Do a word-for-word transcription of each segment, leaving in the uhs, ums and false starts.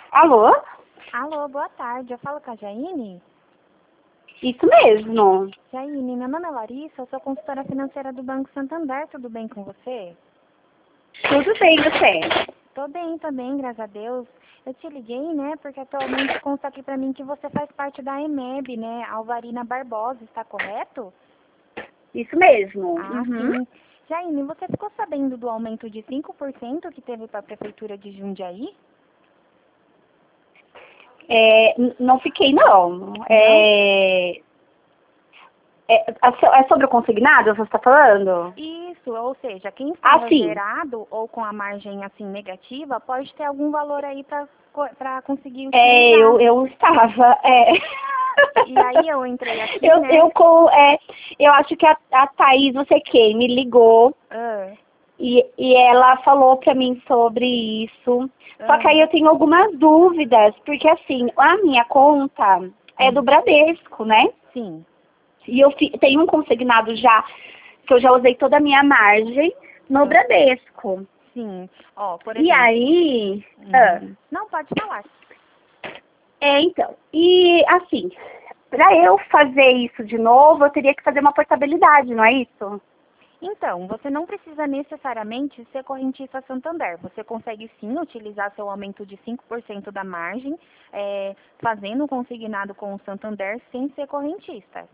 Alô? Alô, boa tarde. Eu falo com a Jaine? Isso mesmo. Jaine, meu nome é Larissa, eu sou consultora financeira do Banco Santander. Tudo bem com você? Tudo bem, você? Tô bem também, graças a Deus. Eu te liguei, né, porque atualmente consta aqui pra mim que você faz parte da EMEB, né, Alvarina Barbosa, está correto? Isso mesmo. Ah, Uhum. sim. Jaine, você ficou sabendo do aumento de cinco por cento que teve para a Prefeitura de Jundiaí? É, n- não fiquei, não. É, é, é so- é sobre o consignado, você está falando? Isso, ou seja, quem Ah, estava sim. zerado ou com a margem assim negativa pode ter algum valor aí para conseguir É, utilizar. eu, eu estava. É. E aí eu entrei aqui, eu, né? eu, com, é, eu acho que a, a Thaís, não sei quem, me ligou Ah, e, e ela falou pra mim sobre isso. Só que aí aham, eu tenho algumas dúvidas, porque assim, a minha conta é do hum, Bradesco, né? sim, E eu fi, tenho um consignado já, que eu já usei toda a minha margem no ah, Bradesco. sim. Ó, por E exemplo. aí, ah, Uhum. Não, pode falar. é então, e assim, para eu fazer isso de novo, eu teria que fazer uma portabilidade, não é isso? Então, você não precisa necessariamente ser correntista Santander. Você consegue sim utilizar seu aumento de cinco por cento da margem, é, fazendo um consignado com o Santander sem ser correntista.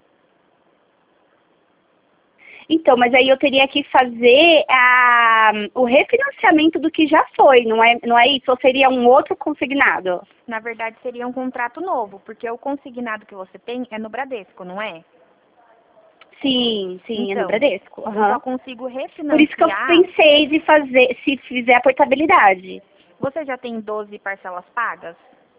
Então, mas aí eu teria que fazer a, o refinanciamento do que já foi, não é, não é isso? Ou seria um outro consignado? Na verdade, seria um contrato novo, porque o consignado que você tem é no Bradesco, não é? Sim, sim, é no Então, Bradesco. eu só Aham. consigo Por isso que eu refinanciar. pensei de fazer, se fizer a portabilidade. Você já tem doze parcelas pagas?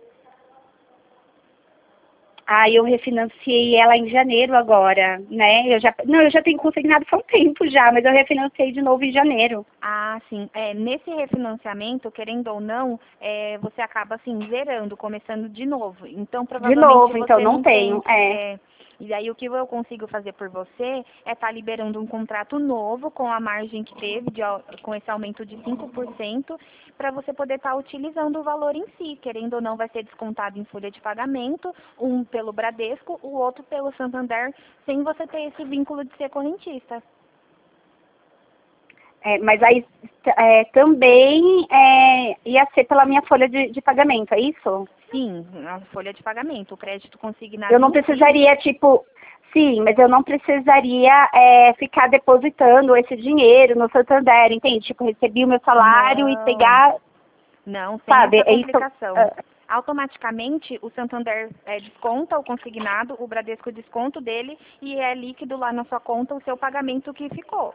Ah, eu refinanciei ela em janeiro agora, né? Eu já, não, eu já tenho consignado faz um tempo já, mas eu refinanciei de novo em janeiro. Ah, sim. É, nesse refinanciamento, querendo ou não, é, você acaba assim zerando, começando de novo. Então, De provavelmente novo, então você não não tem. tenho, é. É, e aí o que eu consigo fazer por você é estar liberando um contrato novo com a margem que teve, de au- com esse aumento de cinco por cento, para você poder estar utilizando o valor em si. Querendo ou não, vai ser descontado em folha de pagamento, um pelo Bradesco, o outro pelo Santander, sem você ter esse vínculo de ser correntista. É, mas aí é, também é, ia ser pela minha folha de, de pagamento, é isso? Sim, a folha de pagamento, o crédito Eu consignado não em si. precisaria, tipo, sim, mas eu não precisaria é, ficar depositando esse dinheiro no Santander, entende? Tipo, recebi o meu salário e Não, pegar, não, sem sabe? essa É isso. complicação. ah, Automaticamente, o Santander eh, desconta o consignado, o Bradesco desconta o dele e é líquido lá na sua conta o seu pagamento que ficou,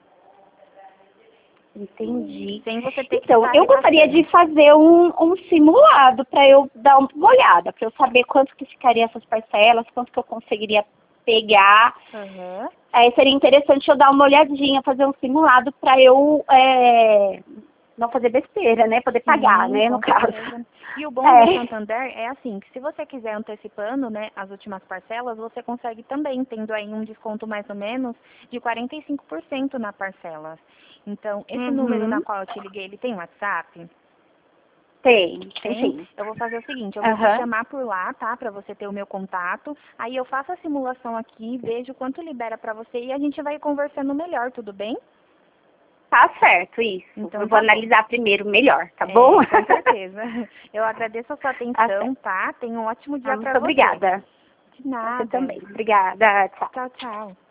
Entendi. sem você ter que Então, estar eu gostaria de repassando. fazer um, um simulado para eu dar uma olhada, para eu saber quanto que ficaria essas parcelas, quanto que eu conseguiria pegar. Aham. Aí seria interessante eu dar uma olhadinha, fazer um simulado para eu é, não fazer besteira, né? Poder pagar, Sim, né, no com caso. certeza. E o bom do É, Santander é assim, que se você quiser antecipando, né, as últimas parcelas, você consegue também, tendo aí um desconto mais ou menos de quarenta e cinco por cento na parcela. Então, esse número na uhum, qual eu te liguei, ele tem WhatsApp? tem, tem Tem? sim. Eu vou fazer o seguinte, eu vou te Aham. chamar por lá, tá? Pra você ter o meu contato. Aí eu faço a simulação aqui, vejo quanto libera pra você e a gente vai conversando melhor, tudo bem? Tá certo, isso. Então Eu vou tá bom. analisar primeiro melhor, tá bom? É, com certeza. Eu agradeço a sua Tá atenção, certo. tá? Tenha um ótimo Ah, dia pra muito você. obrigada. De Você nada. também. Obrigada. Tchau. Tchau, tchau.